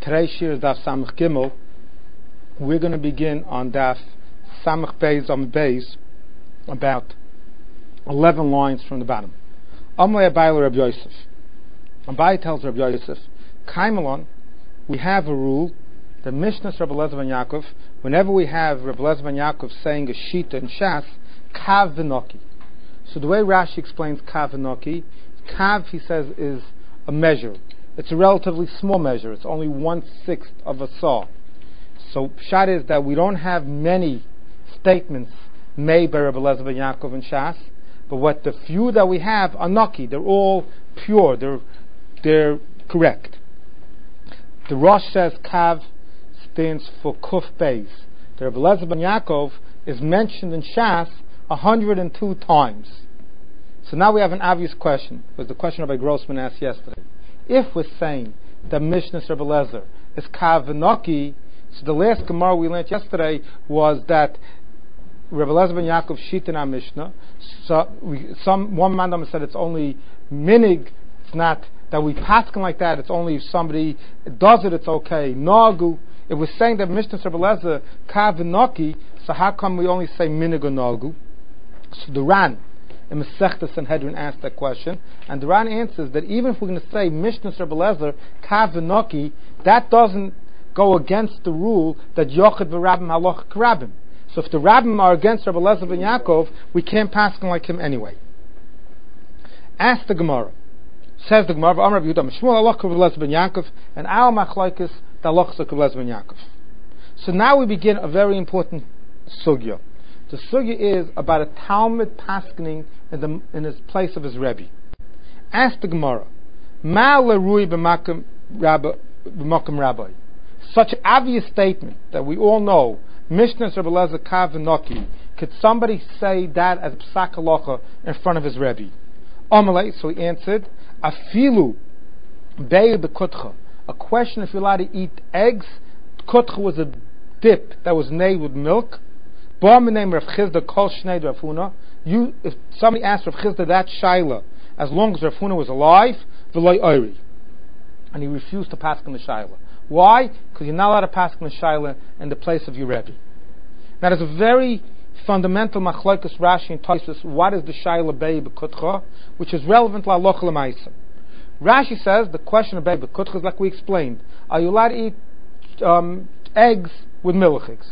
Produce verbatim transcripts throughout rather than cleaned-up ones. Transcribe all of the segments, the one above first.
Today's shir is Daf Samach Gimel. We're going to begin on Daf Samach Beis on Beis, about eleven lines from the bottom. Amalei Abai Rabbi Yosef. Abai tells Rabbi Yosef, Kaimelon, we have a rule, the Mishnahs Rabbi Elazar ben Yaakov, whenever we have Rabbi Elazar ben Yaakov saying a shita in Shas, Kav v'noki. So the way Rashi explains Kav v'noki, Kav, he says, is a measure. It's a relatively small measure. It's only one-sixth of a saw. So Pshat is that we don't have many statements made by Rabbi Elazar ben Yaakov and Shas, but what the few that we have are noki. They're all pure. They're they're correct. The Rosh says Kav stands for Kuf Beis. The Rabbi Elazar ben Yaakov is mentioned in Shas one hundred two times. So now we have an obvious question. It was the question Rabbi Grossman asked yesterday. If we're saying that Mishnahs Rabbi Elazar is Kav v'noki, so the last Gemara we learned yesterday was that Rabbi Elazar ben Yaakov shit in our Mishnah. So we, some one man said it's only minig. It's not that we paskin like that. It's only if somebody does it, it's okay. Nagu. If we're saying that Mishnahs Rabbi Elazar Kav v'noki, so how come we only say minig or nagu? So the Ran in Masechta Sanhedrin asked that question, and the Ran answers that even if we're going to say Mishnahs Rabbi Elazar Kav v'noki, that doesn't go against the rule that Yochid v'Rabbim Haloch Karabim. So if the Rabbim are against Rabbi Elazar ben Yaakov, we can't pass him like him anyway. Ask the Gemara. Says the Gemara, Amar Rabbi Yehuda, Shmuel Haloch Rabbi Elazar ben Yaakov, and Al Machlokes the Haloch Rabbi Elazar ben Yaakov. So now we begin a very important sugya. The sugya is about a Talmud paskening in the in his place of his Rebbe. Ask the Gemara, Ma lerui b'makom rabbi. Such an obvious statement that we all know, Mishnahs Rabbi Elazar Kav v'noki. Could somebody say that as psak halacha in front of his Rebbe? Amalei, so he answered, Afilu bei b'kutcha. A question if you're allowed to eat eggs. Kutcha was a dip that was made with milk. Ba name Rav Chizda kol shnei Rav Huna. You, if somebody asked Rav Chizda that shaila, as long as Rav Huna was alive, v'loy oiri, and he refused to pass on the shaila. Why? Because you're not allowed to pass on the shaila in the place of your Rebbe. Now there's a very fundamental machlokes Rashi and Tosfos. What is the shaila bei b'kutcha, which is relevant to halacha l'maisa. Rashi says the question of bei b'kutcha is like we explained. Are you allowed to eat um, eggs with milchiks?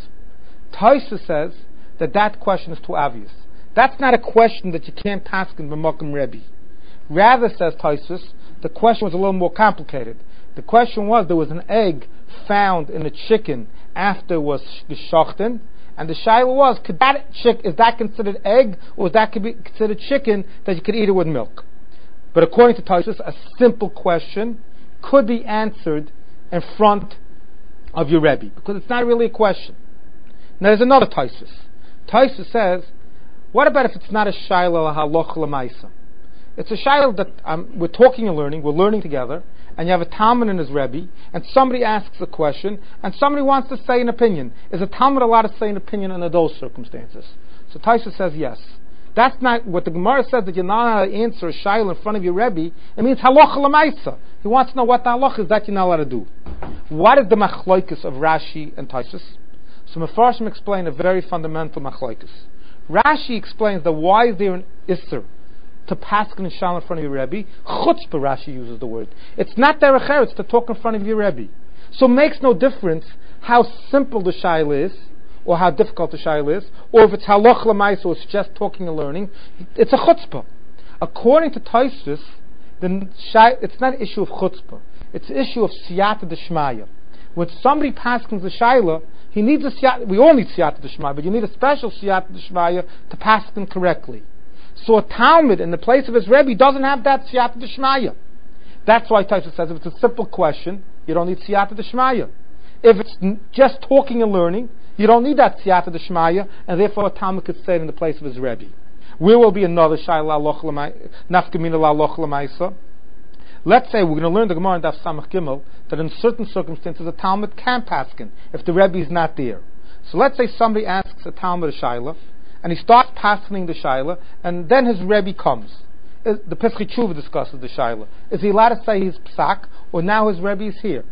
Tosfos says that that question is too obvious. That's not a question that you can't pass in b'makom Rebbe. Rather, says Tosfos, the question was a little more complicated. The question was, there was an egg found in the chicken after it was geshochten, and the shaila was, could that chick, is that considered egg, or is that could be considered chicken that you could eat it with milk? But according to Tosfos, a simple question could be answered in front of your Rebbe, because it's not really a question. Now there's another Tosfos. Tosfos says, what about if it's not a shaila halocha l'maisa? It's a shaila that um, we're talking and learning, we're learning together, and you have a Talmud and his Rebbe, and somebody asks a question, and somebody wants to say an opinion. Is a Talmud allowed to say an opinion under those circumstances? So Tosfos says yes. That's not what the Gemara says, that you're not allowed to answer a shaila in front of your Rebbe. It means halacha l'maisa. He wants to know what the halacha is that you're not allowed to do. What is the machlokes of Rashi and Tosfos? So Mefarshim explain a very fundamental machlokes. Rashi explains that why is there an isser to paskin and shal in front of your Rebbe? Chutzpah, Rashi uses the word. It's not derech eretz, it's to talk in front of your Rebbe. So it makes no difference how simple the shaila is, or how difficult the shaila is, or if it's haloch l'mais, or it's just talking and learning. It's a chutzpah. According to Tosfos, then it's not an issue of chutzpah. It's an issue of siyata d'shmaya. When somebody paskins the shaila, he needs a siyata. We all need siyata d'shmaya, but you need a special siyata d'shmaya to paskin correctly. So a Talmud in the place of his Rebbe doesn't have that siyata d'shmaya. That's why Tosfos says if it's a simple question, you don't need siyata d'shmaya. If it's n- just talking and learning, you don't need that siyata d'shmaya, and therefore a Talmud could say it in the place of his Rebbe. Where will be another shayla nafkamina la'aloch l'maisa? Let's say we're going to learn the Gemara in Daf Samach Gimel that in certain circumstances a Talmud can paskin if the Rebbe is not there. So let's say somebody asks a Talmud a shayla, and he starts paskening the shaila, and then his Rebbe comes. The Pesach Tshuva discusses the shaila. Is he allowed to say his psak, or now his Rebbe is here?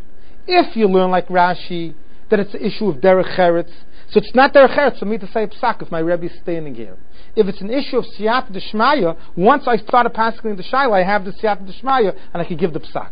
If you learn like Rashi, that it's an issue of derech eretz, so it's not derech eretz for me to say psak if my Rebbe is standing here. If it's an issue of siyata d'shmaya, once I started passing the shaila, I have the siyata d'shmaya, and I can give the psak.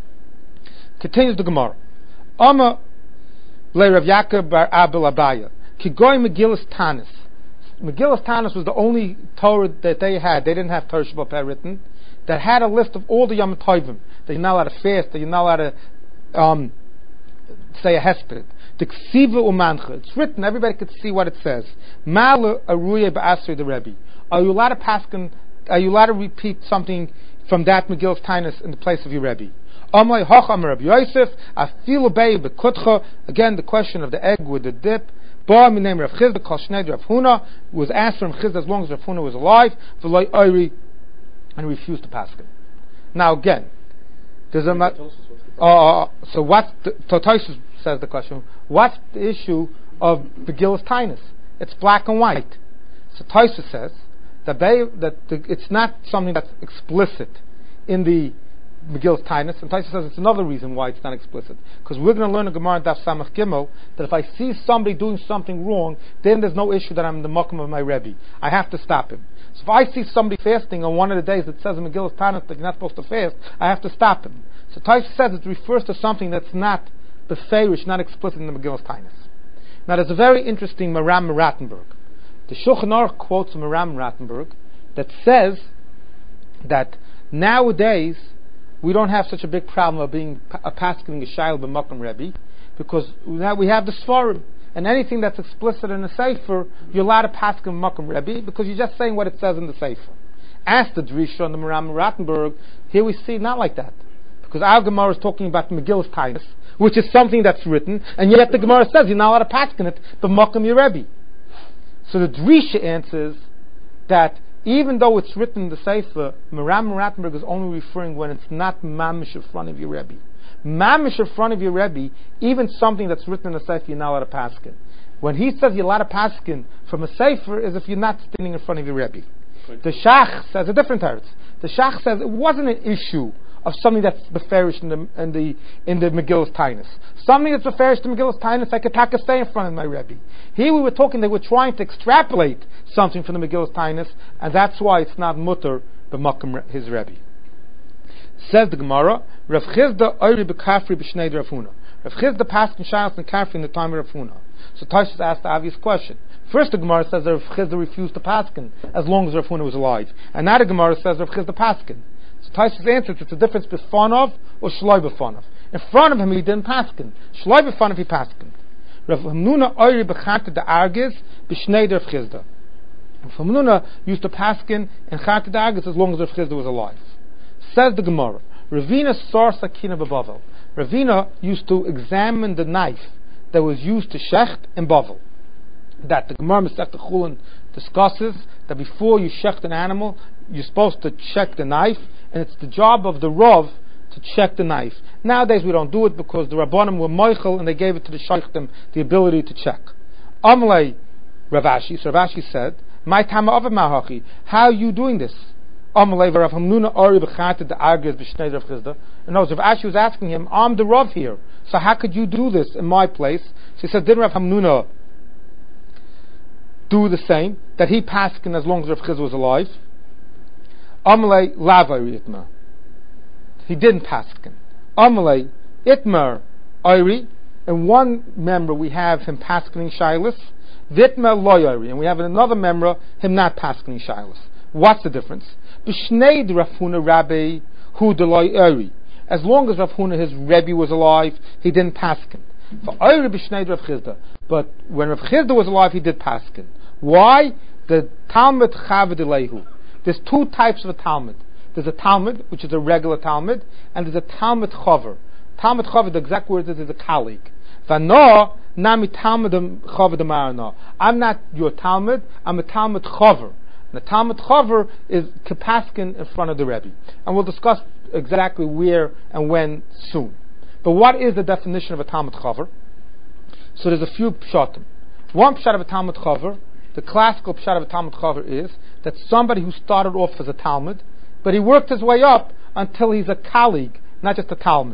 Continues the Gemara. Amma le Rav Yaakov bar Abel Abaya. Kigoy Megillas Tanis. Megillas Tanis was the only Torah that they had. They didn't have Torah Shabbat Peh written. That had a list of all the Yom Tovim. That you're not allowed to fast. That you're not allowed to um, say a hesped. The Ksiva Umancha. It's written. Everybody could see what it says. Mal Aruye Ba'asri the Rebbe. Are you allowed to paskin? Are you allowed to repeat something from that Megillas Tanis in the place of your Rebbe? Amay Hacham Rabbi Yosef. Afilu Bei Bekutcha. Again, the question of the egg with the dip. Ba mi name Rav Chizda Kol Shnei Rav Huna was asked from Chizda as long as Rav Huna was alive. V'loi Oiri, and refused to pass him. Now again, there's a ma- uh, so what's the, so Tosfos says the question? What's the issue of the Megillas Tainus? It's black and white. So Tosfos says that they that the, it's not something that's explicit in the Megillas Tainus, and Tosfos says it's another reason why it's not explicit. Because we're going to learn in Gemara in Daf Samach Gimel that if I see somebody doing something wrong, then there's no issue that I'm in the makom of my Rebbe. I have to stop him. So if I see somebody fasting on one of the days that says in Megillas Tainus that you're not supposed to fast, I have to stop him. So Tosfos says it refers to something that's not beferish, not explicit in the Megillas Tainus. Now there's a very interesting Maram Rattenberg. The Shulchan Aruch quotes Maram Rattenberg that says that nowadays we don't have such a big problem of being a paskening a shayla b'makom Rebbe, because now we have the Sfarim, and anything that's explicit in the Sefer, you're allowed to pasken b'makom Rebbe, because you're just saying what it says in the Sefer. As the Drisha and the Maram Rattenberg, here we see not like that, because our Gemara is talking about the Megillas Tainus, which is something that's written, and yet the Gemara says you're not allowed to pasken it b'makom your Rebbe. So the Drisha answers that even though it's written in the Sefer, Maram Rattenberg is only referring when it's not mamish in front of your Rebbe. Mamish in front of your Rebbe, even something that's written in the Sefer, you're not allowed to paskin. When he says you're allowed to paskin from a Sefer, is if you're not standing in front of your Rebbe. Okay. The Shach says a different teretz. The Shach says it wasn't an issue of something that's beferish in the in the in the Megillas Tainus. Something that's beferish in the Megillas Tainus, I could take a stay in front of my Rebbe. Here we were talking, they were trying to extrapolate something from the Megillas Tainus, and that's why it's not mutter b'makom his Rebbe. Says the Gemara, Rav Chizda oiri b'kafri b'shnei Rav Huna. Rav Chizda passed in Shaylas and Kafri in the time of Rav Huna. So Tosfos asked the obvious question. First the Gemara says that Rav Chizda refused to paskin as long as Rav Huna was alive, and now the Gemara says Rav Chizda paskin. So Tosfos answers it's a difference b'fanov or shloi b'fanov. In front of him he didn't paskin. Shloi b'fanov he paskin. Rav Hamnuna oiri b'chante the argis b'shnei Rav Chizda. Rav Hamnuna used to paskin and chante the argis as long as Rav Chizda was alive. Says the Gemara, Ravina sar sakina b'Bavel. Ravina used to examine the knife that was used to shecht in Bavel. That the Gemara Masechta Chulin discusses that before you shecht an animal, you're supposed to check the knife, and it's the job of the Rav to check the knife. Nowadays we don't do it because the Rabbanim were moichel and they gave it to the sheichtim the ability to check. Amalei Rav Ashi, so Rav Ashi said, "My tama of mahachi, how are you doing this?" Amalei Rav Hamnuna ori b'chante the argis b'shnei Rav Chizda. And Rav Ashi was asking him, "I'm the Rav here, so how could you do this in my place?" So he said, "Didn't Rav Hamnuna do the same, that he paskin as long as Rav Chizda was alive?" Amalei lavai itma. He didn't paskin. Amalei itmar oiri. In one member we have him paskining shaylas. Vitma loyori, and we have in another member him not paskining shaylas. What's the difference? B'shnei Rav Huna Rabbi hu deloy oiri. As long as Rav Huna his Rebbe was alive, he didn't paskin. For oiri b'shnei Rav Chizda. But when Rav Chizda was alive, he did paskin. Why? The Talmud Chavad Elehu. There's two types of a Talmud. There's a Talmud, which is a regular Talmud, and there's a Talmud Chover. Talmud Chover, the exact word is, is a colleague. V'no nami Talmud Chover d'marana. I'm not your Talmud, I'm a Talmud Chover. And the Talmud Chover is kapaskin in front of the Rebbe. And we'll discuss exactly where and when soon. But what is the definition of a Talmud Chover? So there's a few pshatim. One pshat of a Talmud Chover, the classical pshat of a Talmud Chover is that somebody who started off as a Talmud, but he worked his way up until he's a colleague, not just a Talmud.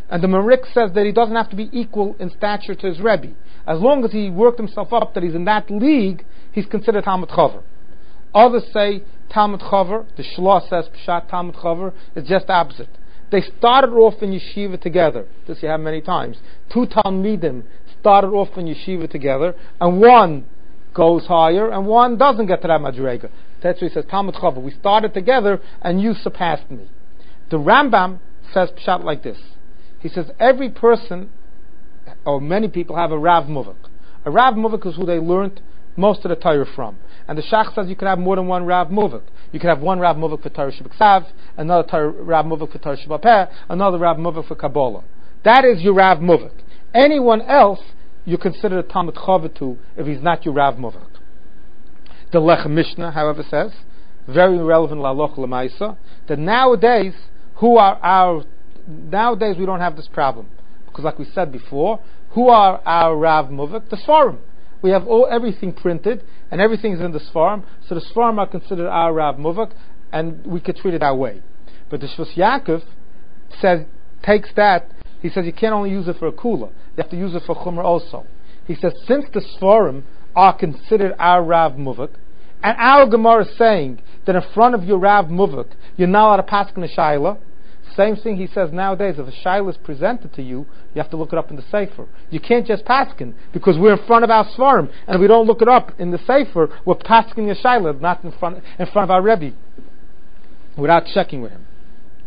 And the Marik says that he doesn't have to be equal in stature to his Rebbe. As long as he worked himself up, that he's in that league, he's considered Talmud Chaver. Others say Talmud Chaver, the Shlosh says Pshat Talmud Chaver, is just opposite. They started off in yeshiva together. This you have many times. Two Talmidim started off in yeshiva together, and one goes higher, and one doesn't get to that Madrega. That's why he says Talmud Chaver. We started together, and you surpassed me. The Rambam says Pshat like this. He says every person, or many people, have a Rav Muvak. A Rav Muvak is who they learned most of the Torah from. And the Shach says you could have more than one Rav Muvak. You could have one Rav Muvak for Torah Shebeksav, another Torah, Rav Muvak for Torah Shebapeh, another Rav Muvak for Kabbalah. That is your Rav Muvak. Anyone else, you consider a Talmud Chaver to if he's not your Rav Muvak. The Lechem Mishnah, however, says, very relevant La'aloch L'maisa, that nowadays, who are our, nowadays we don't have this problem. Because like we said before, who are our Rav Muvak? The Sfarim. We have all everything printed, and everything is in the Sfarim, so the Sfarim are considered our Rav Muvak, and we could treat it that way. But the Shvus Yaakov says, takes that, he says you can't only use it for a kula, you have to use it for chumrah also. He says, since the Sfarim are considered our Rav Muvak, and our Gemara is saying that in front of your Rav Muvak, you're not allowed to pass in a Shaila. Same thing he says nowadays, if a Shaila is presented to you, you have to look it up in the Sefer. You can't just paskin, because we're in front of our Svarim, and if we don't look it up in the Sefer, we're paskin a Shaila, not in front, in front of our Rebbe, without checking with him.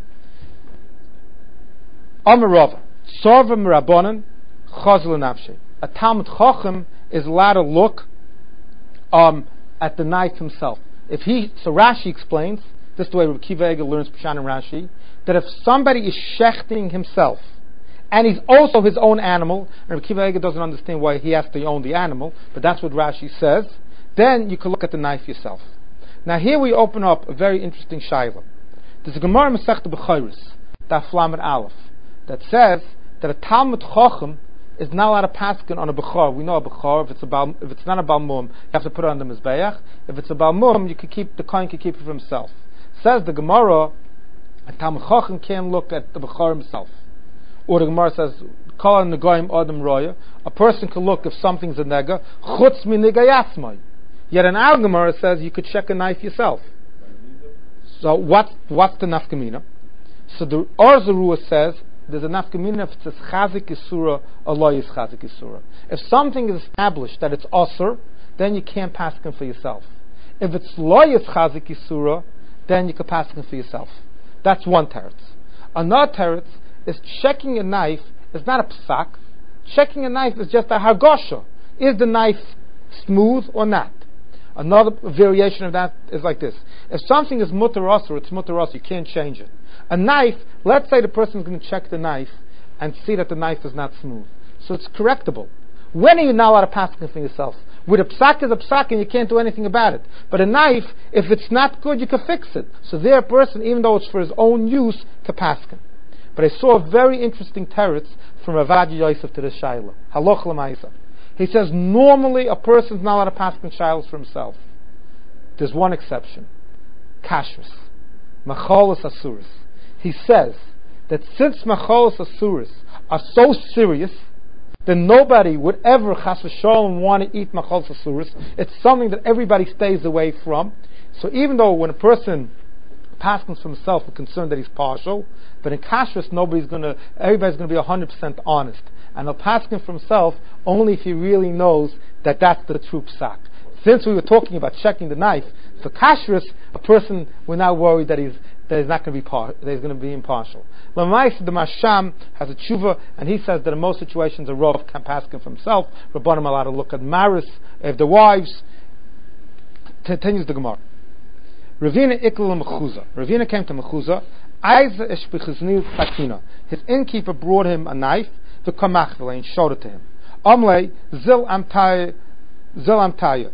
Amar Rava, Tzorva Mirabonan, Chazal Nafshe. A Talmud Chacham is allowed to look um, at the knife himself. If he, so Rashi explains, this is the way Rabbi Akiva Eiger learns Pshan and Rashi, that if somebody is shechting himself, and he's also his own animal, and Rabbi Akiva Eiger doesn't understand why he has to own the animal, but that's what Rashi says, then you can look at the knife yourself. Now here we open up a very interesting shayla. There's a Gemara Masechta B'chayris, Daf Lamed Aleph, that says that a Talmud Chacham is not allowed to paskin on a Bechor. We know a Bechor, if it's, a Bal, if it's not a Balmum, you have to put it on the Mizbeach. If it's a Balmum, you can keep, the Kohen can keep it for himself. Says the Gemara, a Talmud Chacham can't look at the Bechor himself. Or the Gemara says, Kol Negoyim Adam Roya, a person can look if something's a nega, Chutz mi negayasmai. Yet an our Gemara says you could check a knife yourself. So what, what's the nafkamina? So the Arzarua says, there's a nafkamina if it says chazik isura, Allah is chazik isura. If something is established that it's asur, then you can't pass it for yourself. If it's loyis chazik isura, then you can pass it for yourself. That's one teretz. Another teretz is checking a knife is not a psak. Checking a knife is just a hargosha. Is the knife smooth or not? Another variation of that is like this. If something is mutar asur, it's mutar asur, you can't change it. A knife, let's say the person is going to check the knife and see that the knife is not smooth. So it's correctable. When are you not allowed to pass it for yourself? With a psak is a psak and you can't do anything about it. But a knife, if it's not good, you can fix it. So there a person, even though it's for his own use, can pass it. But I saw a very interesting teretz from Ravad Yosef to the Shaila. Haloch l'maisa. He says normally a person's not allowed to pass in Shailas for himself. There's one exception. Kashrus. Macholos Asuris. He says that since Macholos Asuris are so serious, then nobody would ever chas v'sholem want to eat Macholos Asuris. It's something that everybody stays away from. So even though when a person passes for himself, we're concerned that he's partial, but in kashrus, nobody's going to, everybody's going to be one hundred percent honest. And he'll pass him for himself only if he really knows that that's the true psak. Since we were talking about checking the knife, for kashrus, a person, we're now worried that he's that he's not going to be par- that he's going to be impartial. Lamais the Masham has a tshuva, and he says that in most situations a Rav can pass him for himself. Rabbanim allowed to look at maris of the wives. Continues the Gemara. Ravina ikla mechuza. Ravina came to mechuza. Aiza eshbichiznil sakina. His innkeeper brought him a knife to kamachvele and showed it to him. Amle zil amtaya, zil amtaya.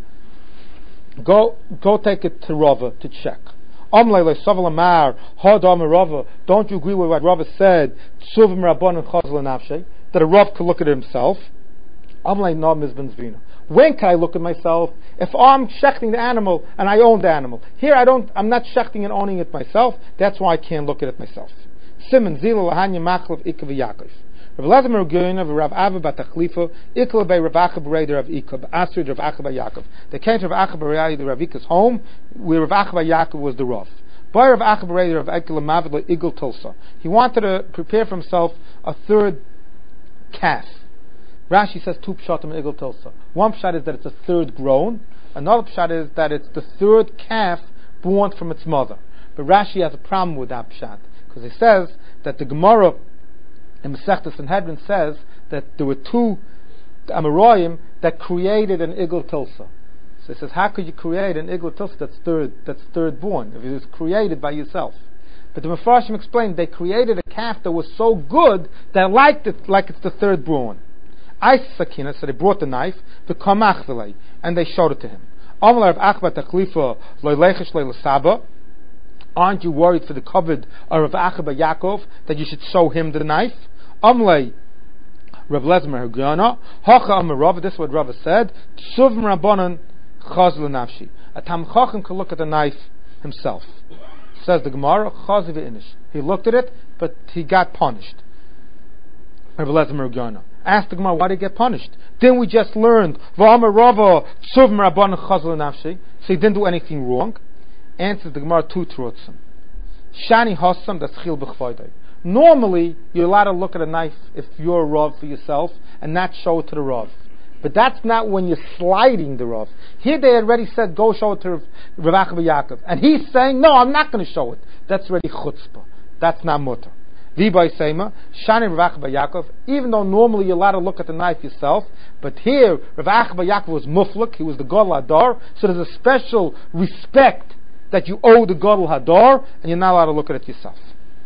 Go, go take it to Rava to check. Amle le saval amar hadam Rava. Don't you agree with what Rava said? Tsuvim rabban and chazal nafshe, that a Rav could look at it himself. Amle no mizben zvina. When can I look at myself? If I'm shechting the animal and I own the animal. Here I don't, I'm not shechting and owning it myself. That's why I can't look at it myself. Simon Zila Lahanya Machlav Ikav Yaakov. Rav Elazar Meruguyna of Rav Ava Batachlifa, Ikla by Rav Acha Bereder of Ikab, Asrid Rav Acha Yaakov. They came to Rav Acha Bereder of Rav Ika's home, where Rav Acha Yaakov was the Rav. By Rav Acha Bereder of Ikla Mavid Igel Tulsa. He wanted to prepare for himself a third calf. Rashi says two pshatim in Igel Tulsa. One pshat is that it's a third grown. Another pshat is that it's the third calf born from its mother. But Rashi has a problem with that pshat, because he says that the Gemara in Masechtas Sanhedrin says that there were two Amoraim that created an Igel Tilsa. So he says, how could you create an Igel Tilsa that's third, that's third born, if it was created by yourself? But the Mefarshim explained they created a calf that was so good that liked it like it's the third born. Ice Sakina, so they brought the knife, the Kamach V'lei, and they showed it to him. Amalei Rav Acha Batachlifa Lo Lechesh Le'Lasaba. Aren't you worried for the covet of Rav Acha Yaakov that you should show him the knife? Amlei Rav Elazar Meruguyna Hacha Amar Rav. This is what Rav said. Tsuvim Rabbanan Chaz L'Nafshi. A Tam Chacham can look at the knife himself. Says the Gemara, Chaz V'Inish. He looked at it, but he got punished. Rav Elazar Meruguyna asked the Gemara, why did he get punished? Didn't we just learn V'Amar Rava Tsuvim Rabbanan Chaz L'Nafshi? So he didn't do anything wrong. Answers the Gemara two truths. Shani Hassam, that's Chil B'Chvoidei. Normally, you're allowed to look at a knife if you're a Rav for yourself and not show it to the Rav. But that's not when you're sliding the Rav. Here they already said, go show it to Rav Acha Yaakov. And he's saying, no, I'm not going to show it. That's already chutzpah. That's not mutter. V'bay Seima, Shani Rav Acha Yaakov, even though normally you're allowed to look at the knife yourself, but here, Rav Acha Yaakov was muflik, he was the Gadol Hadar, so there's a special respect that you owe the Gadol Hadar, and you're not allowed to look at it yourself.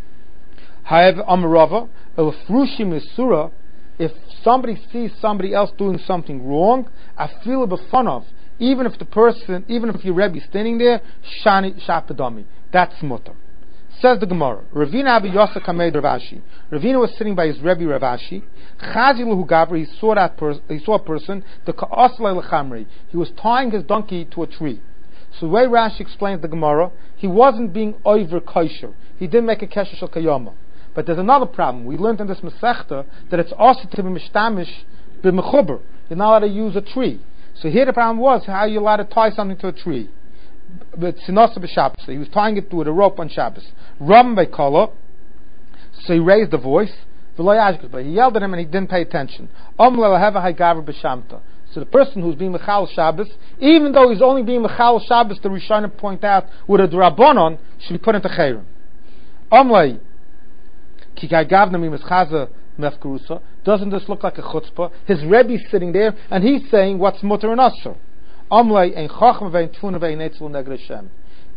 However, Amarava, Elfrushim Isura, if somebody sees somebody else doing something wrong, I feel it b'fanav, even if the person, even if your Rebbe is standing there, Shani Shapadami. That's mutter. Says the Gemara, Ravina Abi Yosef Kamed Ravashi. Ravina was sitting by his Rebbe Ravashi. Chazilu Gabri, he saw that person, he saw a person, the Ka'aslai Lechamri. He was tying his donkey to a tree. So the way Rashi explains the Gemara, he wasn't being over kosher. He didn't make a kesher shel kayama. But there's another problem. We learned in this Masechta that it's also to be mishtamish b'mechuber. You're not allowed to use a tree. So here the problem was, how are you allowed to tie something to a tree? But sinasa b'Shabbos. So he was tying it with a rope on Shabbos. Ram b'kala. So he raised the voice. But he yelled at him and he didn't pay attention. Om le'leheva ha'gaver b'shamta. So the person who's being Mechal Shabbos, even though he's only being Mechal Shabbos, the Rishonim point out with a Drabonon, should be put into Chayrim. Omlei, Kikai Gavna mi Meschaza Mefkarusa, doesn't this look like a chutzpah? His Rebbe's sitting there, and he's saying what's mutter and asur. Omlei, ein Chachma vein Tfuna vein Eitzel neged Hashem.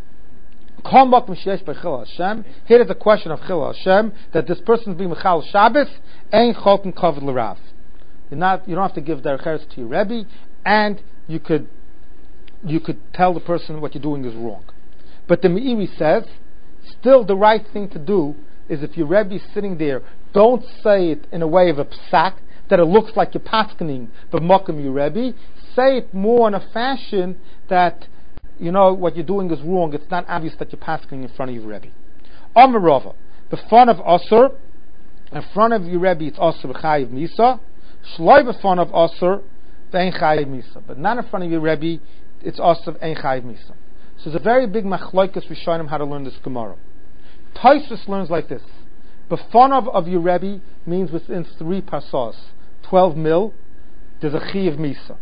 Kombak Mishesh by Chil Hashem. Here is a question of Chil Hashem, that this person is being Mechal Shabbos, ein Cholken Kavod L'Rav. You're not, you don't have to give their cheres to your Rebbe, and you could you could tell the person what you're doing is wrong. But the Meiri says, still the right thing to do is if your Rebbe is sitting there, don't say it in a way of a psak, that it looks like you're paskening b'mokum your Rebbe. Say it more in a fashion that, you know, what you're doing is wrong. It's not obvious that you're paskening in front of your Rebbe. Amarava, the front of Asur, in front of your Rebbe it's Asur b'chayiv Misa. Shloi b'fon of Asur, ve'en chayiv misa. But not in front of your Rebbe, it's Asur, ve'en chayiv misa. So it's a very big machloikas we show him how to learn this Gemara. Tosfos learns like this. B'fon of, of your Rebbe means within three pasos, twelve mil, there's a chayiv misa.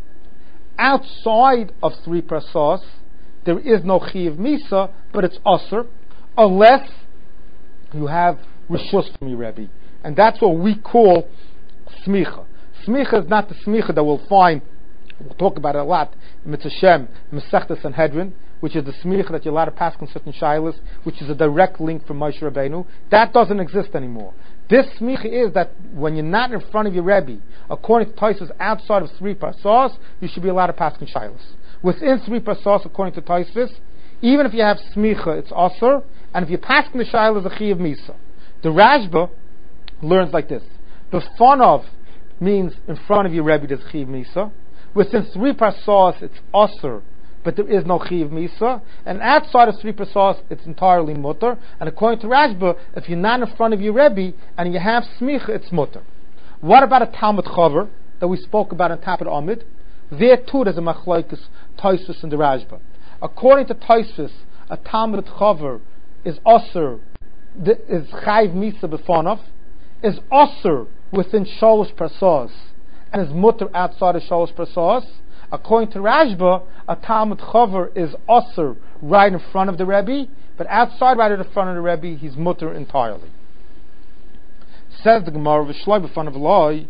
Outside of three pasos, there is no chayiv misa, but it's Asur, unless you have rishus from your Rebbe. And that's what we call smicha. Smicha is not the smicha that we'll find, we'll talk about it a lot, in Mitzvah Shem, Masechta Sanhedrin, which is the smicha that you're allowed to pass on certain shilas, which is a direct link from Moshe Rabbeinu. That doesn't exist anymore. This smicha is that when you're not in front of your Rebbe, according to Tosfos, outside of three pasos, you should be allowed to pass on shilas. Within three pasos, according to Tosfos, even if you have smicha, it's asur, and if you pass on the shilas, it's a chiyav misa. The Rashba learns like this. The fun of means in front of your Rebbe there's chiv misa. Within three pasos it's asur but there is no chiv misa. And outside of three pasos, it's entirely mutter. And according to Rashba, if you're not in front of your Rebbe and you have smicha, it's mutter. What about a Talmud Chaver that we spoke about on top of the Amid? There too there's a machlokes Tosfos and the Rashba. According to Tosfos, a Talmud Chaver is osir, is chayv misa befonov, is osir within shalosh pasos, and is mutter outside of shalosh pasos. According to Rashba, a Talmud Chaver is osir right in front of the Rebbe, but outside right in front of the Rebbe, he's mutter entirely. Says the Gemara, v'shloi b'fanav loy,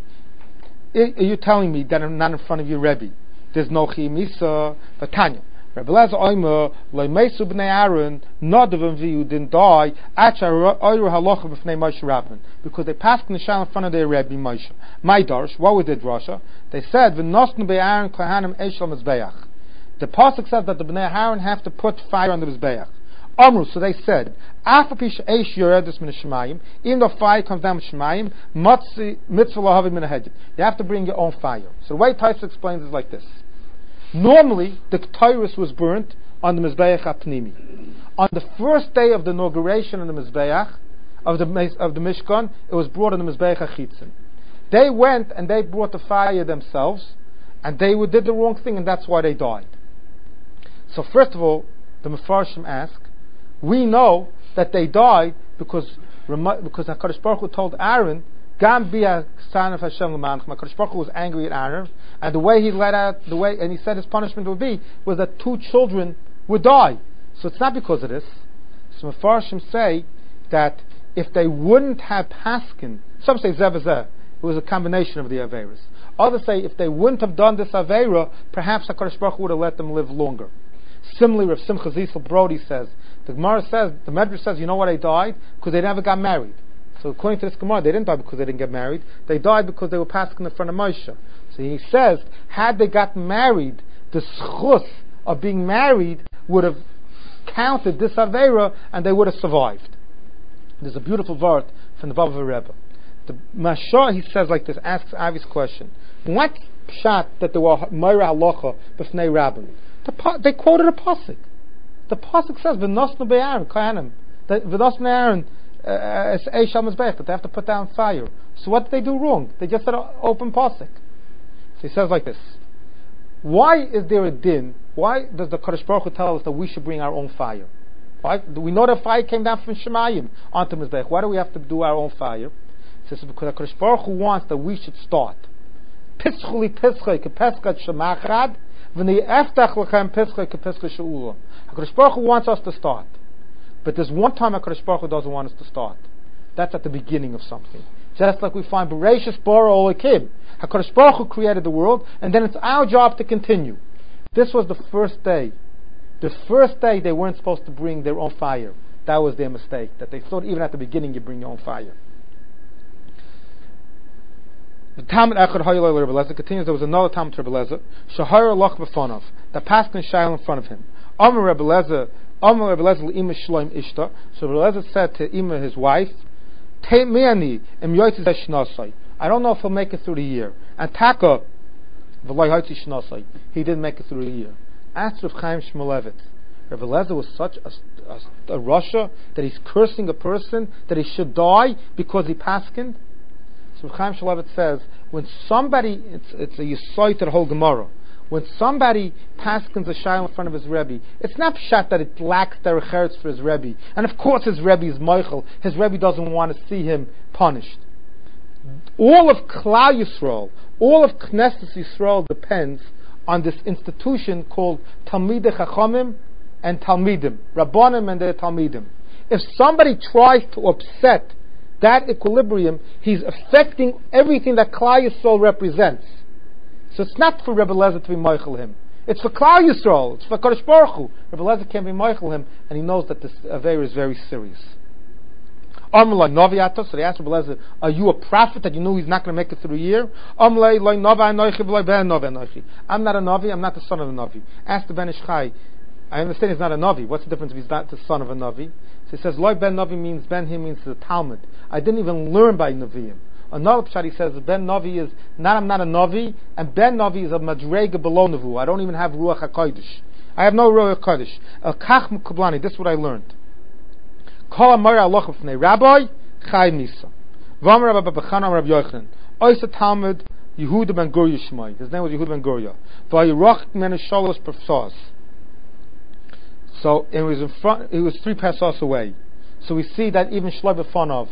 are you telling me that I'm not in front of your Rebbe? There's no chi misa, v'tanya. Rebbe Lezer oimer, loy meisu b'nei Aaron, nadav v'yu didn't die, acha oiru halacha b'fnei Moshe Rabban, because they passed in the shal in front of their Rebbe Moshe. My darsh, what we did Rasha? They said, v'nosnu be'Aaron kohanim eshel mizbeach. The pasuk says that the b'nei Aaron have to put fire on the mizbeach. Amru, so they said, Afapish eish yoredus min shemayim, even though fire comes down from shemayim, matzi mitzvah lahavi min ha'hedit. You have to bring your own fire. So the way Tosfos explains is like this. Normally, the Torah was burnt on the Mizbeach HaPnimi. On the first day of the inauguration of the Mizbeach, of the, of the Mishkan, it was brought on the Mizbeach HaChitzon. They went and they brought the fire themselves, and they did the wrong thing, and that's why they died. So first of all, the Mefarshim ask, we know that they died because because HaKadosh Baruch Hu told Aaron, Gam bia son of Hashem l'manch. HaKadosh Baruch Hu was angry at Aaron, and the way he let out the way, and he said his punishment would be was that two children would die. So it's not because of this. So Mefarshim say that if they wouldn't have paskin, some say zeh v'zeh, it was a combination of the averas. Others say if they wouldn't have done this avera, perhaps HaKadosh Baruch Hu would have let them live longer. Similarly, Rav Simcha Zisel Brody says, the Gemara says, the Medrash says, you know why they died? Because they never got married. So according to this Gemara, they didn't die because they didn't get married. They died because they were passing in front of Moshe. So he says, had they gotten married, the schus of being married would have counted this Avera and they would have survived. There's a beautiful word from the Bava Rebbe. The Mashah, he says like this, asks obvious question. What pshat that there were Meira Halacha b'fnei Rabbin? The, they quoted a pasuk. The pasuk says, "V'nosnu be'Aaron kohanim." V'nosnu Aaron es eishal mizbeach. That they have to put down fire. So what did they do wrong? They just said an open pasuk. So he says like this: why is there a din? Why does the Kadosh Baruch Hu tell us that we should bring our own fire? Why? We know that fire came down from Shemayim onto mizbeach. Why do we have to do our own fire? He says because the Kadosh Baruch Hu wants that we should start. Pischuli pischei kepeskat shemachrad. HaKadosh Baruch Hu wants us to start. But there's one time HaKadosh Baruch Hu doesn't want us to start. That's at the beginning of something. Just like we find Bereshis Bara Olakim. HaKadosh Baruch Hu created the world, and then it's our job to continue. This was the first day. The first day they weren't supposed to bring their own fire. That was their mistake. That they thought even at the beginning you bring your own fire. The Talmud Echad Hayolay Rebbe Lezer continues. There was another Talmud Rebbe Lezer, Shahar Loch B'Fonov, that passed in Shail in front of him. Amar Rebbe Lezer, Amar Rebbe Lezer L'Ima Shloim Ishta. So Rebbe Lezer said to Ima, his wife, Te me'ani im yoytz shnasai. I don't know if he'll make it through the year. And Taka v'loy yoytz shnasai. He didn't make it through the year. Asked Rav Chaim Shmulevitz. Rebbe Lezer was such a, a, a Russia that he's cursing a person that he should die because he paskined. So Chaim Shmulevitz says, when somebody, it's, it's a yisoy to the whole Gemara. When somebody paskins a shayla in front of his Rebbe, it's not pshat that it lacks derech eretz for his Rebbe. And of course his Rebbe is Moichel. His Rebbe doesn't want to see him punished. All of Klal Yisrael, all of Knesset Yisrael depends on this institution called Talmidei Chachamim and Talmidim, Rabbanim and their Talmidim. If somebody tries to upset that equilibrium, he's affecting everything that Klal Yisrael represents. So it's not for Rebbe Lezer to be Moichel him. It's for Klal Yisrael. It's for Kadosh Baruch Hu. Rebbe Lezer can't be Moichel him, and he knows that this affair is very serious. Amrullah Noviatos. So they asked Rebbe Lezer, "Are you a prophet that you knew he's not going to make it through the year?" Amrullah Loi Novi Anochi V'Loi Ben Novi Anochi. I'm not a Novi. I'm not the son of a Novi. Ask the Ben Ish Chai. I understand he's not a Novi. What's the difference if he's not the son of a Novi? So he says, Loi Ben Novi means Ben him means the Talmud. I didn't even learn by Nevi'im. Another pshat, he says, Ben Novi is, not I'm not a Novi, and Ben Novi is a Madrega below Nevu. I don't even have Ruach HaKodesh. I have no Roya Kaddish. El Kach Mukablani, this is what I learned. Kol Amara Allah Fnei Rabbi, Chai Misa. Vamar Rabbi Bechana Rabbi Yochanan. Oysa Talmud, Yehuda ben Gurya Shmai. His name was Yehuda ben Gurya. Vayirach men Shalosh Persas. So it was in front. It was three Persas away. So we see that even Shloi Befonov,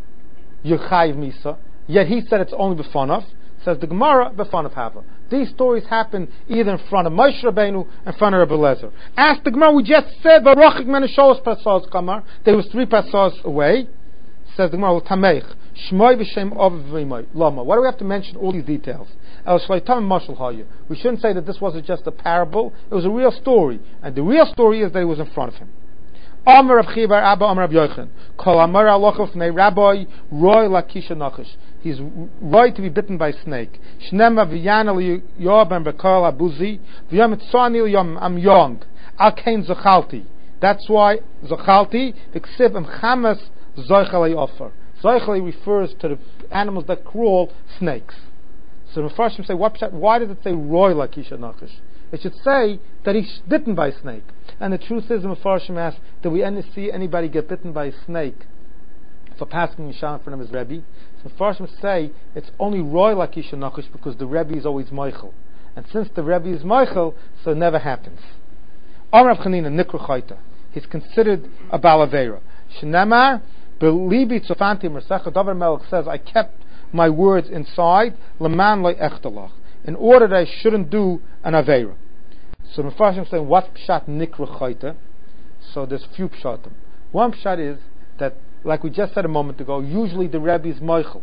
Yechayiv Misa. Yet he said it's only Befonov. Says the Gemara, Befonov Hava. These stories happen either in front of Moshe Rabbeinu, in front of Rebbe Lezer. Ask the Gemara, we just said Varachik Menasholos Persas Kamar. There was three Persas away. Says the Gemara, Tameich Shmoi v'Shem Av v'Imoi Lama. Why do we have to mention all these details? El Shleitam Mashal Hayu. We shouldn't say that this wasn't just a parable. It was a real story, and the real story is that it was in front of him. Amar Rav Chibar Abba Amar Rav Yochanan. Kol Amar Alochav Nei Rabbi Roy Lakisha Nachish. He's right to be bitten by a snake. Shnema v'yanel yob and bekol abuzi v'yom etzani yom I'm young. Al kain zachalti. That's why zachalti v'ksiv em chamas zoichalei offer. Zoichalei refers to the animals that crawl, snakes. So the Mepharshim say, what, why does it say roy lakisha nachish? It should say that he's bitten by a snake. And the truth is, the Mepharshim asks, did we ever see anybody get bitten by a snake for passing Yisham in front of his Rebbe? So the Mepharshim say it's only roy lakisha nachish because the Rebbe is always Michael. And since the Rebbe is Michael, so it never happens. Amar Rav Chanina Nikra Chayta. He's considered a Balavera. Shnamar Belibi Tzofanti Mersecha. Davar Melech says, I kept my words inside, leman loy echtalach, in order that I shouldn't do an aveira. So the Mepharshim is saying, what's pshat nikra chayta? So there's a few pshatim. One pshat is that, like we just said a moment ago, usually the Rebbe is Michael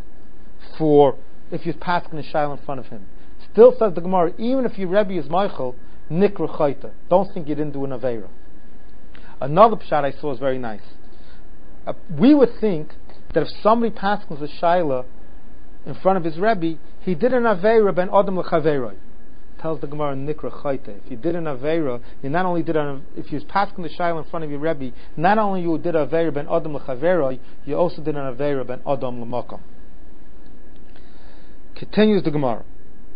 for if you're passing a shail in front of him. Still says the Gemara, even if your Rebbe is Michael, nikra chayta. Don't think you didn't do an aveira. Another pshat I saw is very nice. Uh, we would think that if somebody passes a shaila in front of his Rebbe, he did an aveira ben adam lechaveroi. Tells the Gemara Nikra Chayte. If you did an aveira, you not only did an if you was passing the shaila in front of your Rebbe, not only you did an aveira ben adam lechaveroi, you also did an aveira ben adam lemakam. Continues the Gemara.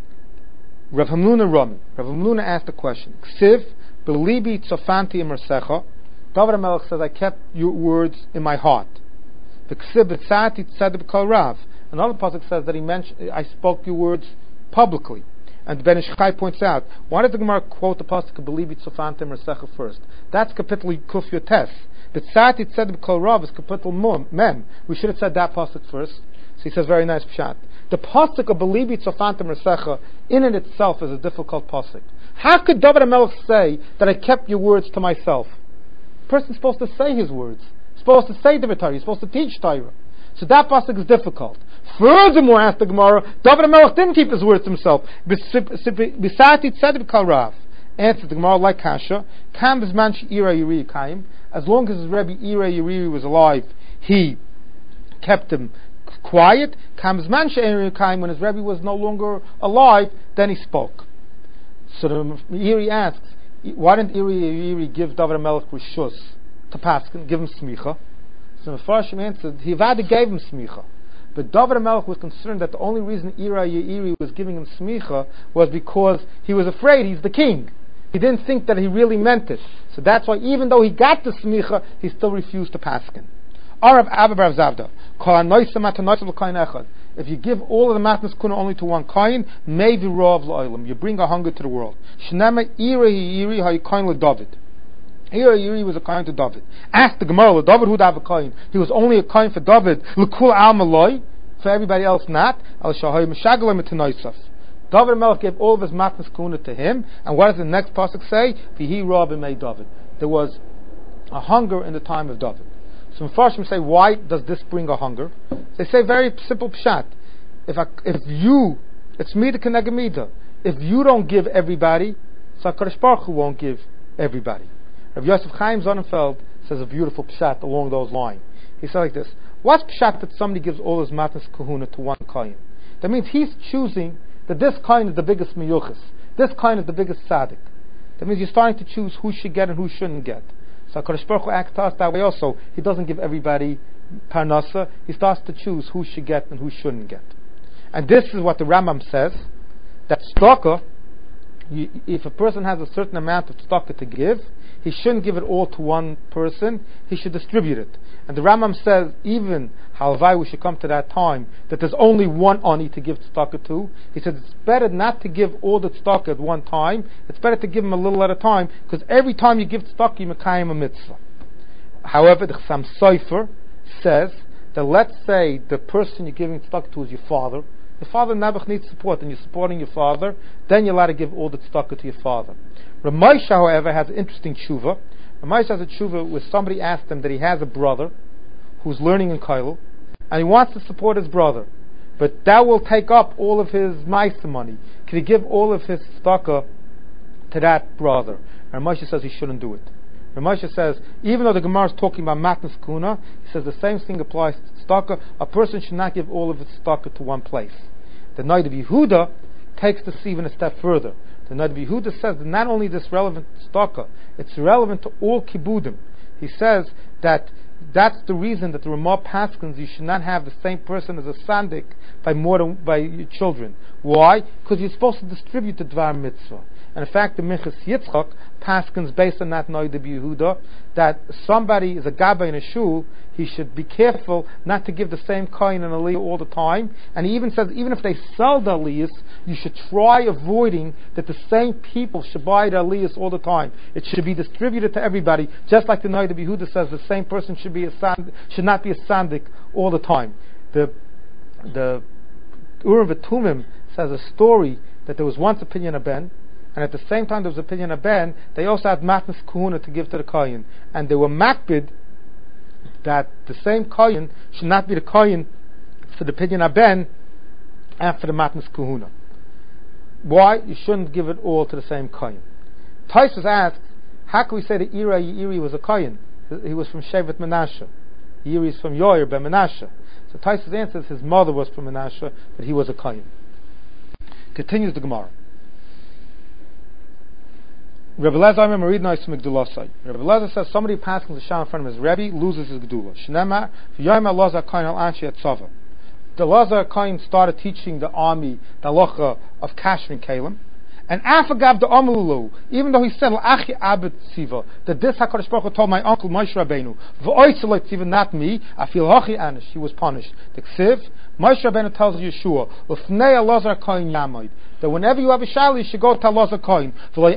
Rav Hamnuna Rami. Rav Hamnuna asked a question. Ksiv belibi tzofanti imersecha. David Melech says, I kept your words in my heart. The ksiv b'tzati tzedib kol rav. Another pasuk says that he mentioned, I spoke your words publicly. And Ben Ish Chai points out, why did the Gemara quote the pasuk Belibi Tzofantim Mersecha first? That's capital Kuf Yotes. B'tzati tzedib kol rav is capital Mem. We should have said that pasuk first. So he says, very nice pshat. The pasuk of Belibi Tzofantim Mersecha in and itself is a difficult pasuk. How could David HaMelech say that I kept your words to myself? The person's supposed to say his words. He's supposed to say the Torah. He's supposed to teach Torah. So that pasuk is difficult. Furthermore, asked the Gemara, David HaMelech didn't keep his words to himself. Bisati tzedib kal rav. Answered the Gemara like Kasha. Kam b'zman she'ira yiri kaim. As long as his Rebbe Ira Yiri was alive, he kept him quiet. Kam b'zman she'ira kaim. When his Rebbe was no longer alive, then he spoke. So the Iri asks, why didn't Ira Yiri give David HaMelech rishus to Paskin, give him smicha? So the Mepharshim answered, he Vada gave him smicha. But David HaMelech was concerned that the only reason Ira Ye'iri was giving him smicha was because he was afraid he's the king. He didn't think that he really meant it. So that's why even though he got the smicha, he still refused to paskin. Arav Abba Rav Zavda. If you give all of the matnas kuna only to one coin, maybe rov l'olam. You bring a hunger to the world. Shnema Ira Ye'iri ha'yikoin l'David. Here Yiri was a coin to David. Ask the Gemara, David who'd have a coin. He was only a coin for David. L'kul al maloi, for everybody else not. Al shahay mishagalim etanoisaf. David Melech gave all of his matnas kuna to him. And what does the next pasuk say? V'hi rabbi made David. There was a hunger in the time of David. So Mepharshim say, why does this bring a hunger? They say very simple pshat. If I, if you, it's mida k'neged mida. If you don't give everybody, so HaKadosh Baruch Hu won't give everybody. Rav Yosef Chaim Sonnenfeld says a beautiful pshat along those lines. He said like this: what's pshat that somebody gives all his matnas kahuna to one kohen? That means he's choosing that this kohen is the biggest miyuchas, this kohen is the biggest tzaddik. That means you're starting to choose who should get and who shouldn't get. So HaKadosh Baruch Hu acts to us that way also. He doesn't give everybody parnasa. He starts to choose who should get and who shouldn't get. And this is what the Rambam says, that tzedakah you, if a person has a certain amount of tzedakah to give, he shouldn't give it all to one person, he should distribute it. And the Rambam says, even halvai we should come to that time, that there's only one ani to give tzedakah to. He says it's better not to give all the tzedakah at one time, it's better to give him a little at a time, because every time you give tzedakah, you mekayim a mitzvah. However, the Chassam Sofer says that let's say the person you're giving tzedakah to is your father. Your father Nebuch needs support, and you're supporting your father, then you're allowed to give all the tzedakah to your father. Ramosha, however, has an interesting tshuva. Ramosha has a tshuva where somebody asked him that he has a brother who's learning in Kailul, and he wants to support his brother, but that will take up all of his maisa money. Can he give all of his tzedakah to that brother? And Ramosha says he shouldn't do it. Ramosha says, even though the Gemara is talking about matnas kuna, he says the same thing applies to tzedakah. A person should not give all of his tzedakah to one place. The Noda B'Yehuda takes this even a step further. The Noda B'Yehuda says that not only is this relevant to tzedakah, it's relevant to all kibudim. He says that that's the reason that the Ramah paskins you should not have the same person as a sandik by more than by your children. Why? Because you're supposed to distribute the dvar mitzvah. And in fact, the Minchas Yitzchak paskins based on that Noda B'Yehuda that somebody is a gabbai in a shul, he should be careful not to give the same coin and aliyah all the time. And he even says, even if they sell the aliyahs, you should try avoiding that the same people should buy the aliyahs all the time. It should be distributed to everybody, just like the Noda B'Yehuda says the same person should be a sand, should not be a sandik all the time. The the Urim V'Tumim says a story that there was once a Pinyan Ben, and at the same time there was a Pinyan Ben, they also had matnas kuhuna to give to the kohen, and they were makbid that the same kohen should not be the kohen for the Pinyan Ben and for the matnas kuhuna. Why? You shouldn't give it all to the same kohen. Taisus asks, how can we say that Ira Yiri was a kohen? He was from Shevet Menashe. Yiri is from Yoir ben Menashe. So Taisus answers his mother was from Menashe, but he was a kohen. Continues the Gemara. Rebbe Lezer, I'm reading nice from Gdulasai. Rebbe Lezer says somebody passing the shah in front of his Rebbe loses his Gdula. Shnema, v'yoyma Lazar Kohen al Anshi at Tzava. The Lazar Kohen started teaching the army the halacha of Kashmir Kalim, and Afagav the Amulu, even though he said L'Achi Abed Tziva, that this Hakadosh Baruch Hu told my uncle Moshe Rabbeinu, v'oiselot Tziva, not me, I feel Hachi Anish, he was punished. The Ksiv, Moshe Rabbeinu tells Yeshua, L'fnei Lazar Kohen Yamoid, that whenever you have a shayla, you should go to Lazar Kohen.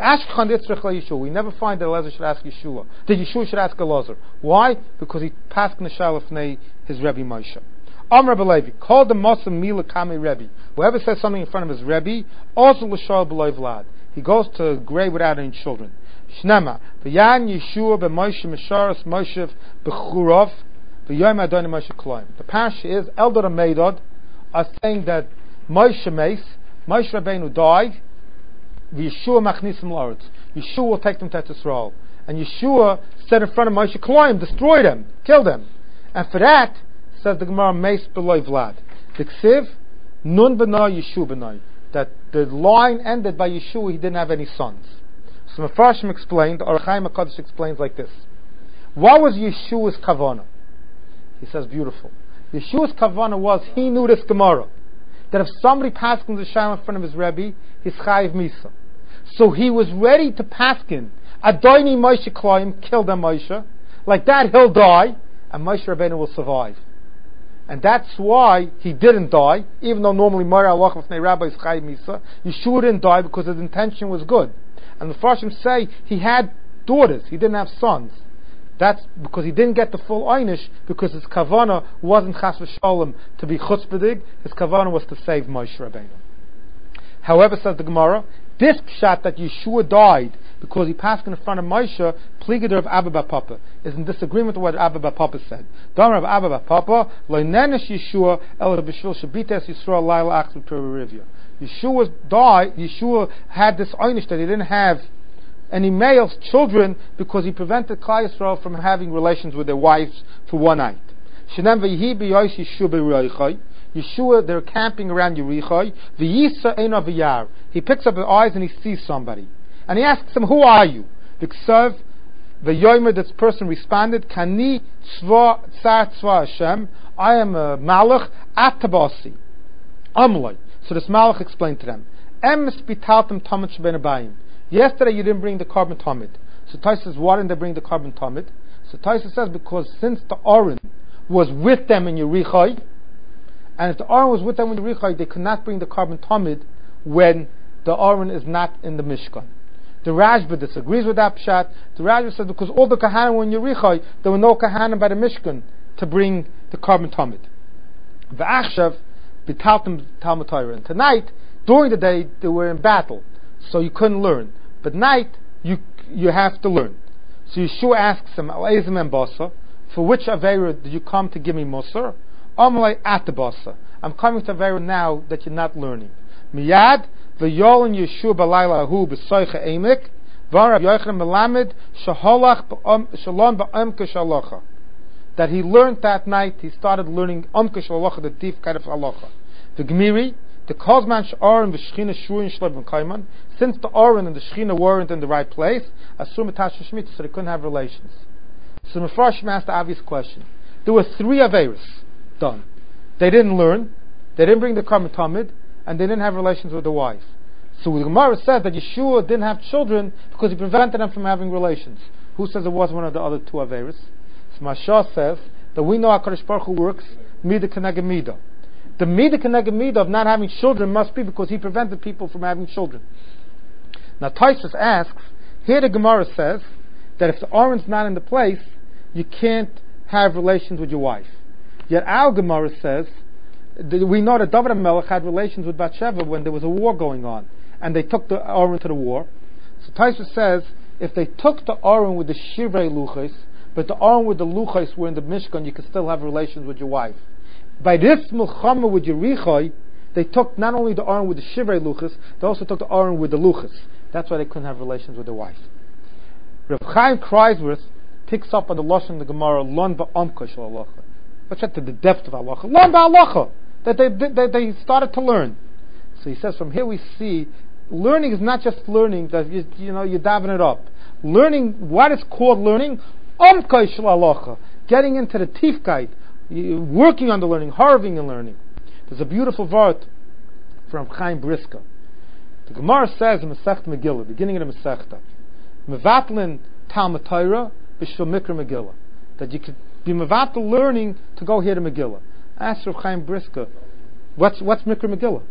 We never find that Lazar should ask Yeshua. That Yeshua should ask Lazar. Why? Because he passed the shayla from his Rebbe Moshe. Amr Belevi called the Mosim Mila Kame Rebbe. Whoever says something in front of his Rebbe, also l'shal b'loy vlad. He goes to the grave without any children. Shnema v'yan Yeshua b'Moshe Misharas Moshe b'Churov v'Yom Adonai Moshe Kloim. The parsha is Eldad Meidod are saying that Moshe Meis. Moshe Rabbeinu died, Yeshua machnisim la'aretz. Yeshua will take them to Yisrael. And Yeshua said in front of Moshe, Kloim, destroy them, kill them. And for that, says the Gemara, Meis beloy Vlad. The Ksiv, Nun b'nai Yeshua b'nai. That the line ended by Yeshua, he didn't have any sons. So Mefarshim explained, or Chaim HaKadosh explains like this. What was Yeshua's kavanah? He says, beautiful. Yeshua's kavanah was, he knew this Gemara, that if somebody paskin the shayla in front of his Rebbe, he's chayiv misa. So he was ready to paskin. Adoni Moshe Kloim, kill them Moshe. Like that he'll die, and Moshe Rabbeinu will survive. And that's why he didn't die, even though normally Mara Allah of Rabbi is chayiv misa. Yeshua didn't die because his intention was good. And the Farshim say he had daughters, he didn't have sons. That's because he didn't get the full einish, because his kavanah wasn't chas v'sholem to be chutzpedig, his kavanah was to save Moshe Rabbeinu. However, says the Gemara, this pshat that Yeshua died because he passed in front of Moshe, pligader of Abba bar Papa, is in disagreement with what Abba bar Papa said. Damar of Abba bar Papa, lo nenesh Yeshua el b'shul shabites Yisrael laila ach b'perivia. Yeshua died. Yeshua had this einish that he didn't have any male children because he prevented Klal Yisrael from having relations with their wives for one night. Yeshua, they're camping around Yerichai. V'yisa eina v'yar. He picks up his eyes and he sees somebody, and he asks him, "Who are you?" The Ksav, the Yomer, this person responded, "Kani tzva tzar tzva Hashem. I am a malach at tabasi. Amloi So the Malach explained to them, Emes bitaltem tamid sheben abayim. Yesterday you didn't bring the carbon tamid. So Taisa says, why didn't they bring the carbon tamid? So Taisa says, because since the Aron was with them in Yerichai, and if the Aron was with them in Yerichai, they could not bring the carbon tamid when the Aron is not in the Mishkan. The Rashba disagrees with that pshat. The Rashba says because all the Kahanim were in Yerichai, there were no Kahanim by the Mishkan to bring the carbon tamid. V'achshav b'taltem Talmud Torah. And tonight, during the day, they were in battle, so you couldn't learn. But night, you you have to learn. So Yeshua asks him, Al-Ezim and Basa, for which Aveira did you come to give me Musar? Amalei at the Basa. I'm coming to Aveira now that you're not learning. Miyad, v'yolin Yeshua b'layla hu b'soicha emek, v'arav yoichem melamed, shaholach shalom ba'amka shalacha. That he learned that night, he started learning amka shalacha, the deep kind of halacha. The Gemiri, the Kozman Sh'aron v'Shechina Shurin Shleb Kaiman, since the Aron and the Shechina weren't in the right place, Asur Matasha Shemitah, so they couldn't have relations. So Mepharshim asked the obvious question. There were three Averis done. They didn't learn, they didn't bring the Karmet Tamid, and they didn't have relations with the wife. So the Gemara says that Yeshua didn't have children because he prevented them from having relations. Who says it was one of the other two Averis? So Mashah says that we know HaKadosh Baruch Hu works Mida Keneged Mida. The Mida Keneged Mida of not having children must be because he prevented people from having children. Now Tosfos asks, here the Gemara says that if the Aron's not in the place, you can't have relations with your wife. Yet our Gemara says, that we know that David HaMelech had relations with Bathsheba when there was a war going on, and they took the Aron to the war. So Tosfos says, if they took the Aron with the Shivrei Luchos, but the Aron with the Luchos were in the Mishkan, you could still have relations with your wife. By this Milchama with Yerichai, they took not only the Aron with the Shivrei Luchos, they also took the Aron with the Luchos. That's why they couldn't have relations with their wife. Rav Chaim Kreisworth picks up on the Lashon of the Gemara, Lon ba'amka shel halacha. Let's get to the depth of halacha. Lon ba'alacha. That they, they, they started to learn. So he says, from here we see, learning is not just learning, that you, you know, you daven it up. Learning, what is called learning? Amka shel halacha. Getting into the tifkeit, working on the learning, harving and learning. There's a beautiful vart from Chaim Briska. The Gemara says in Masechta Megillah, beginning of the Masechta, Mevatlin Talmud Torah b'shul Mikra Megillah, that you could be mevatel learning to go here to Megillah. I asked Rav Chaim Briska, what's what's Mikra Megillah?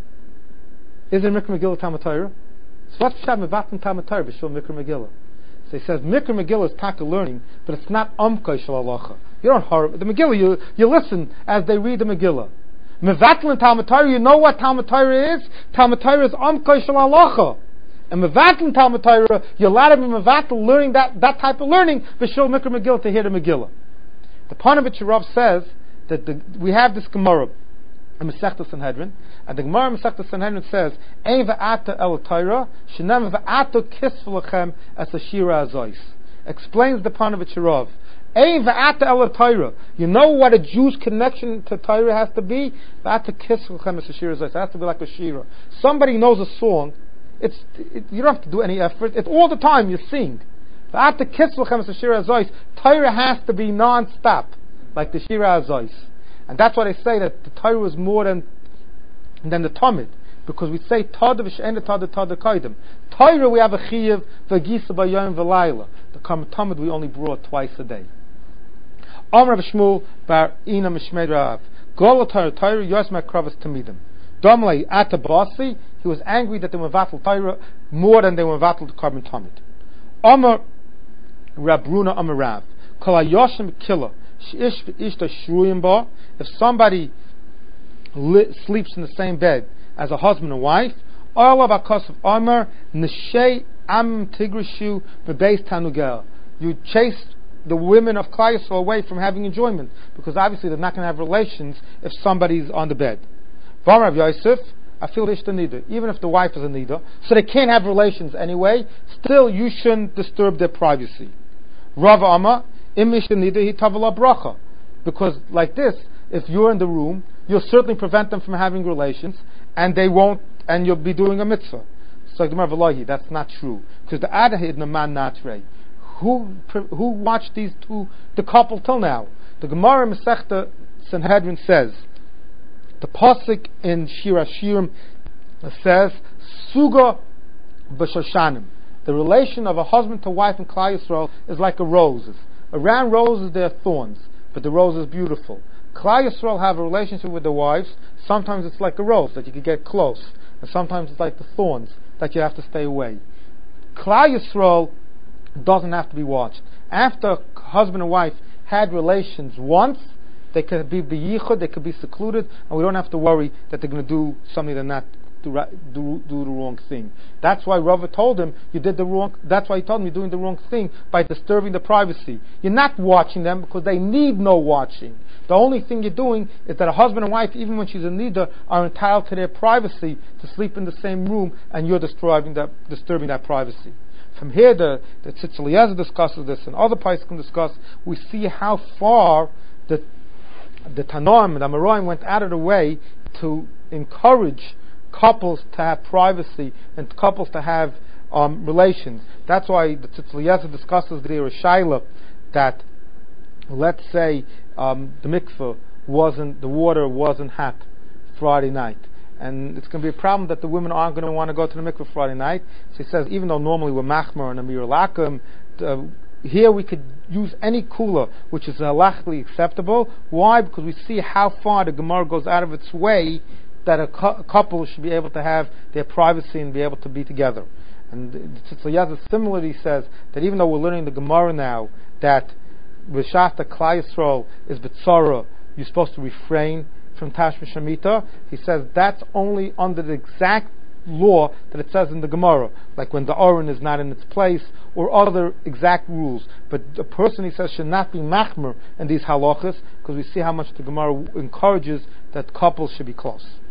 Is it Mikra Megillah Talmud Torah? So what's Pshat Mevatlin Talmud Torah b'shul Mikra Megillah? So he says Mikra Megillah is taka learning, but it's not Amka shel halacha. You don't hurry the Megillah. You you listen as they read the Megillah. Mevatlin Talmud Torah, you know what Talmud Torah is? Talmud Torah is Amka shel halacha. And Mevatlin Talmud Torah, you're allowed to be Mevatel learning that, that type of learning, B'shul Mikra Megillah, to hear the Megillah. The Panovich Rav says that the, we have this Gemara in Masechta Sanhedrin, and the Gemara in Masechta Sanhedrin says, Ein v'ata el Torah, shenem v'ata kisvu lechem as a shira azois. Explains the Panovich Rav. Ein v'ata el Torah. You know what a Jew's connection to Torah has to be? V'ata kisvu lechem as a shira azois. It has to be like a shira. Somebody knows a song. It's it, you don't have to do any effort. It's all the time you sing. V'ata kisvu lechem as a shira azois. Torah has to be non-stop, like the shira azois. And that's why they say that the Torah is more than than the Talmud, because we say Tada v'she'ena Tada Tada Kaidim. Torah we have a chiyuv v'gisa b'yom v'layla. The Talmud we only brought twice a day. Amar Rav Shmuel bar Ina Mishmei Rav Gola Torah Torah Yos Makravas Tamidim. Domlei Ata Basi, he was angry that they were vatal Torah more than they were vatal the carbon Talmud. Amar Rabruna Amar Rav Kol Yoshim Killa. If somebody li- sleeps in the same bed as a husband and wife, all of Akas of Amar Neshei Am Tigrishu Bebeis Tanugel. You chase the women of Klal Yisrael away from having enjoyment, because obviously they're not going to have relations if somebody's on the bed. Varav Yosef, I feel nida, even if the wife is a nida, so they can't have relations anyway. Still, you shouldn't disturb their privacy. Rav Amma. Because like this, if you're in the room, you'll certainly prevent them from having relations, and they won't, and you'll be doing a mitzvah. So that's not true, because the adahid naman natre, who who watched these two, the couple till now? The Gemara Masechta Sanhedrin says the pasuk in Shir Hashirim It says, Suga b'shoshanim. The relation of a husband to wife in Klal Yisrael is like a rose. Around roses there are thorns, but the rose is beautiful. Klal Yisrael have a relationship with their wives. Sometimes it's like a rose that you can get close, and sometimes it's like the thorns that you have to stay away. Klal Yisrael doesn't have to be watched. After husband and wife had relations once, they could be beyichud, they could be secluded, and we don't have to worry that they're going to do something they're not do, do, do the wrong thing. That's why Rava told him you did the wrong. That's why he told him you're doing the wrong thing by disturbing the privacy. You're not watching them because they need no watching. The only thing you're doing is that a husband and wife, even when she's in nida, are entitled to their privacy to sleep in the same room, and you're disturbing that disturbing that privacy. From here, the the Tzitz Eliezer discusses this, and other places can discuss. We see how far the the Tanoim and the Amoraim went out of the way to encourage couples to have privacy and couples to have um, relations. That's why the Tzitz Eliezer discusses the Shaila that, let's say, um, the mikveh wasn't, the water wasn't hot Friday night, and it's going to be a problem that the women aren't going to want to go to the mikveh Friday night. So he says, even though normally we're machmer and amir lakum, uh, here we could use any kula which is halachically acceptable. Why? Because we see how far the Gemara goes out of its way that a, cu- a couple should be able to have their privacy and be able to be together. And the Tzitz Eliezer similarly says that even though we're learning the Gemara now that B'shasta Klal Yisrael is B'tzara, you're supposed to refrain from Tashmish Shemitah, he says that's only under the exact law that it says in the Gemara, like when the Oren is not in its place, or other exact rules. But the person, he says, should not be machmer in these halachas, because we see how much the Gemara encourages that couples should be close.